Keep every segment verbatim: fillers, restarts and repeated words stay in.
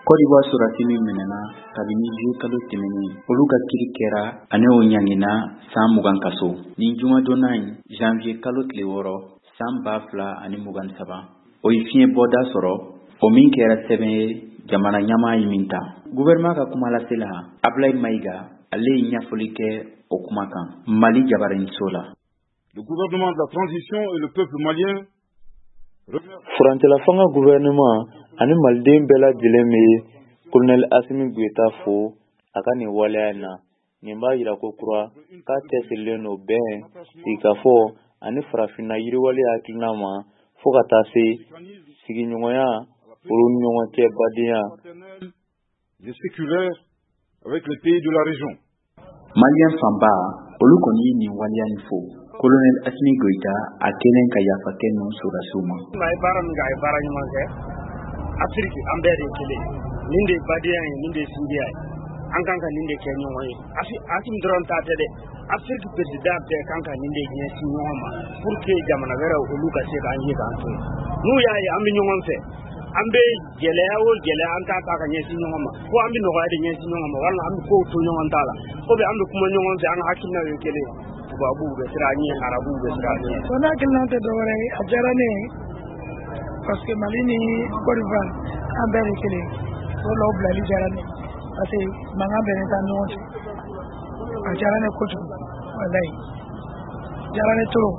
Côte d'Ivoire surasi min minɛna kabini juillet kalo tɛmɛnen olu ka kiiri kɛra ani o ɲangina san mugan kaso. Nin jumadonna in janvier kalo tile wɔɔrɔ san ba fila ani mugan saba o ye fiɲɛ bɔda sɔrɔ o min kɛra sɛbɛn ye jamana ɲama ye min ta. Gouvernement ka kuma lasela Ablaye Maïga ale ye ɲɛfɔli kɛ o kuma kan Mali jabaraninso la. Le gouvernement de la transition et le peuple malien. Furancɛla fanga gouvernement ani maliden bɛɛ lajɛlen bɛ Colonel Assimi Goïta fo a ka nin waleya in na. Nin b'a jira ko kura k'a cɛsirilen don bɛn sigikafɔ ani farafinna yiriwali hakilina ma fo ka taa se sigiɲɔgɔnya olu ni ɲɔgɔn cɛ badenya. Séculaire avec les pays de la région. Malien fanba olu kɔni ye nin waleya in fo. Colonel Assimi Goïta a kelen ka yafa kɛ ninnu sɔrɔdasiw ma. N'a ye baara min kɛ a ye baara ɲuman kɛ. Afiriki an bɛɛ de ye kelen. Nin de ye badenya ye, nin de ye sinjiya ye. An kan ka nin de kɛ ɲɔgɔn ye. Assimi dɔrɔn ta tɛ dɛ. Afiriki président bɛɛ kan ka nin de ɲɛsin ɲɔgɔn ma pour que jamana wɛrɛw olu ka se k'an ye k'an to yen. N'u y'a ye an bɛ ɲɔgɔn fɛ. An bɛ gɛlɛya o gɛlɛya an t'a ta ka ɲɛsin ɲɔgɔn ma. Ko an bɛ nɔgɔya de ɲɛsin ɲɔgɔn ma walima an bɛ kow to ɲɔgɔn ta la. Ko bɛ an bɛ kuma ɲɔgɔn fɛ an ka hakilinaw ye kelen. Tubabuw bɛ siran ɲɛ, arabuw bɛ siran ɲɛ. Son hakilina tɛ dɔwɛrɛ ye a diyara ne ye parce que Mali ni Côte d'Ivoire an bɛɛ de kelen o la o bilali diyara ne parce que mankan bɛ ne ta ɲɔgɔn fɛ a diyara ne kojugu walayi diyara ne trop.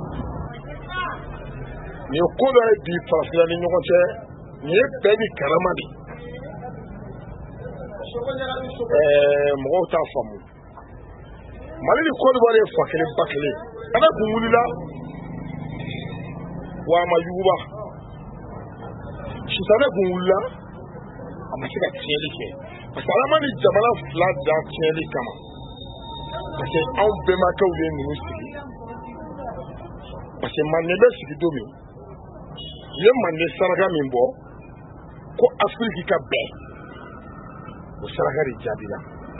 Nin ye ko dɔ ye bi farafinna ni ɲɔgɔn cɛ nin ye bɛɛ ni karama de ye mɔgɔw t'a faamu. Mali ni Côte d'Ivoire ye fa kelen ba kelen ana kun wulila wa a ma yuguba sisan ne kun wulila a ma se ka tiɲɛli kɛ parce que ala ma ni jamana fila da tiɲɛli kama parce que anw bɛnbakɛw ye ninnu sigi parce que Manden bɛ sigi don min u ye Manden saraka min bɔ ko Afiriki ka bɛn o saraka de jaabila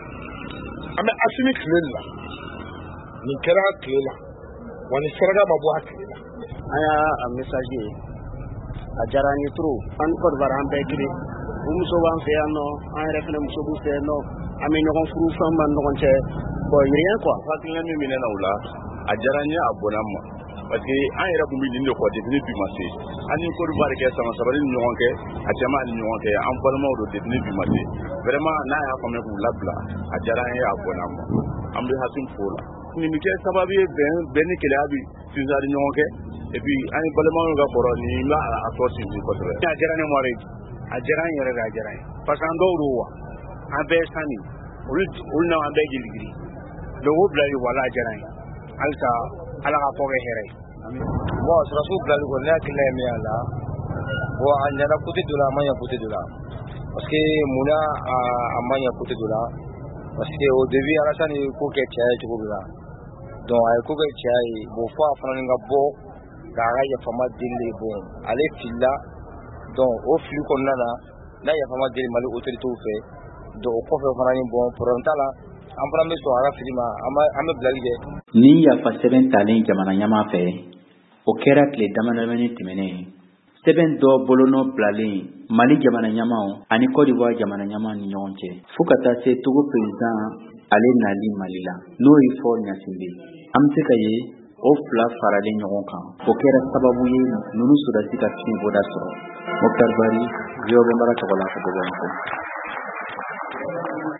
an bɛ Assimi tile la nin kɛra a tile la wa ni saraka ma bɔ a tile la. An y'a message ye a diyara an ye trop an ni Côte d'Ivoire an bɛɛ kelen u muso b'an fɛ yan nɔ an yɛrɛ fɛnɛ muso b'u fɛ yan nɔ an bɛ ɲɔgɔn furu fɛn b'an ni ɲɔgɔn cɛ bon rien quoi. Hakilina min minɛ na o la a diyara n ye a bɔnna ma parce que an yɛrɛ kun bɛ nin de kɔ depuis bi ma se an ni Côte d'Ivoire kɛ sama sabali ni ɲɔgɔn kɛ a cɛman ni ɲɔgɔn kɛ an balimaw don depuis bi ma se vraiment n'a y'a faamuya k'u labila a diyara an ye a bɔnna ma an bɛ Assimi fo la. Nin bɛ kɛ sababu ye bɛn ni kelenya bi sinsin ni ɲɔgɔn kɛ et puis an ni balimaw ka kɔrɔ nin b'a a tɔ sinsin kosɛbɛ. A diyara ne mɔre a diyara n yɛrɛ de a diyara n ye parce que an dɔw don wa an bɛɛ sanni olu olu na an bɛɛ giligiri donc o bilali wala a diyara n ye halisa ala ka kɔ kɛ hɛrɛ ye. Bon sɔrɔsiw bilali kɔ ne hakilina ye min y'a la bon a ɲɛna côté dɔ la a ma ɲɛ côté dɔ la parce que munna a ma ɲɛ côté dɔ la parce que au début Alassane ye ko kɛ cɛ ye cogo min na donc a ye ko kɛ cɛ ye bon fo a fana ni ka bɔ k'a ka yafama deli bon ale filila donc o fili kɔnɔna na n'a yafama deli Mali autorités fɛ donc o kɔfɛ fana ni bon problème t'a la an fana bɛ sɔn a ka fili ma an bɛ bilali kɛ. Ni yafa sɛbɛn talen jamana ɲama fɛ o kɛra tile damadamanin tɛmɛnen sɛbɛn dɔ bolonɔ bilalen Mali jamana ɲamaw ani Côte d'Ivoire jamana ɲama ni ɲɔgɔn cɛ fo ka taa se Togo président ale nali Mali la n'o ye fɔ Ɲasinbe an bɛ se ka ye o fila faralen ɲɔgɔn kan o kɛra sababu ye ninnu sɔrɔdasi ka fiɲɛ bɔda sɔrɔ. Mokhtar Bari, Voa Bambara tɔgɔ la ka bɔ Bamakɔ.